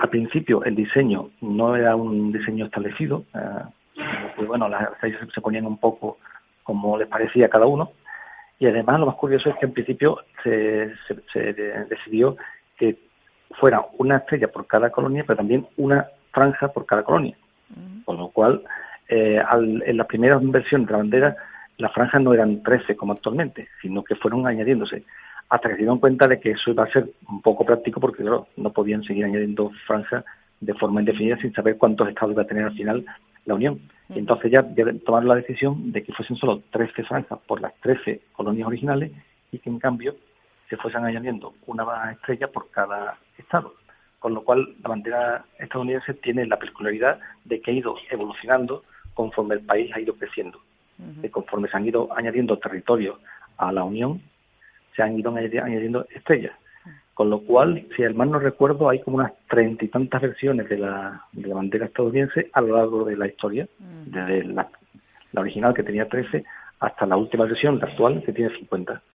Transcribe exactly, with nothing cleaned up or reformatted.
al principio el diseño no era un diseño establecido, eh, que, bueno, las estrellas se ponían un poco como les parecía a cada uno, y además lo más curioso es que en principio se, se, se decidió que fuera una estrella por cada colonia, pero también una franja por cada colonia, uh-huh. Con lo cual eh, al, en las primeras versiones de la bandera las franjas no eran trece como actualmente, sino que fueron añadiéndose, hasta que se dieron cuenta de que eso iba a ser un poco práctico porque claro, no podían seguir añadiendo franjas de forma indefinida sin saber cuántos estados iba a tener al final la Unión. Y entonces ya tomaron la decisión de que fuesen solo trece franjas por las trece colonias originales y que en cambio se fuesen añadiendo una estrella por cada estado. Con lo cual la bandera estadounidense tiene la peculiaridad de que ha ido evolucionando conforme el país ha ido creciendo. Uh-huh. Y conforme se han ido añadiendo territorios a la Unión, se han ido añadiendo estrellas. Con lo cual, si al mal no recuerdo, hay como unas treinta y tantas versiones de la, de la bandera estadounidense a lo largo de la historia, uh-huh. Desde la, la original que tenía trece hasta la última versión, la actual, que tiene cincuenta.